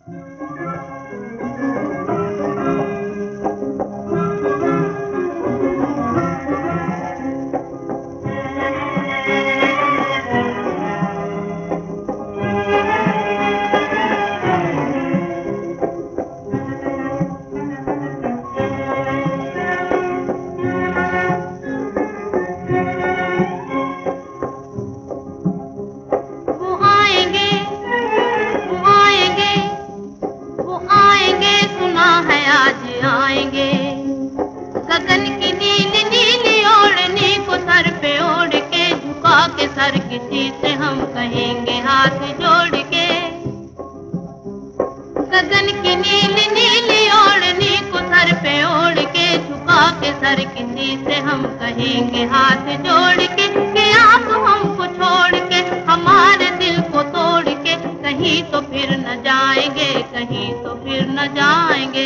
गगन की नीली नीली ओढ़नी को सर पे ओढ़ के झुका के सर किसी से हम कहेंगे हाथ जोड़ के। गगन की नीली नीली ओढ़नी को सर पे ओढ़ के झुका के सर किसी से हम कहेंगे हाथ जोड़ के कि आप हमको छोड़ के हमारे दिल को तोड़ के कहीं तो फिर न जाएंगे, कहीं तो फिर न जाएंगे।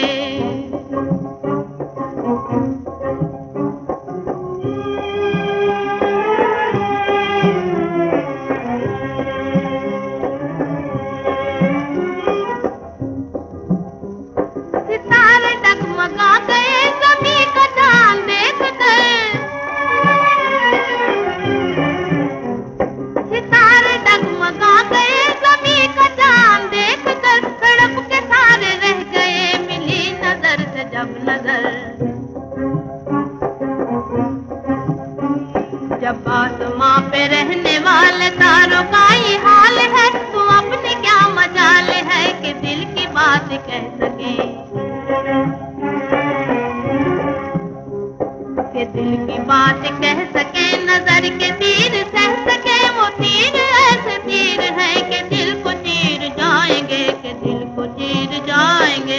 सितारे डगमगा गए ज़मीं का चांद देख कर, सितारे डगमगा गए ज़मीं का चांद देख कर, तड़प के सारे रह गए मिली नजर से जब नजर। जब आसमां पे रहने वाले तारों का ये हाल है तो अपने क्या मजाल है कि दिल की बात कह सके, कि दिल की बात कह सके, नजर के तीर सह सके। वो तीर ऐसे तीर है कि दिल को चीर जाएंगे, कि दिल को चीर जाएंगे।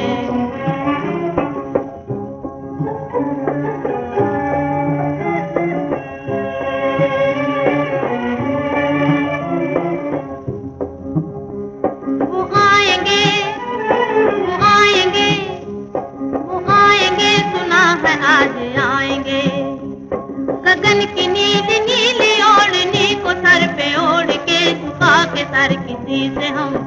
वो आएंगे, वो आएंगे, वो आएंगे, सुना है आज आएंगे। गगन की नीली नीली ओढ़नी को सर पे ओढ़ के झुका के सर किसी से हम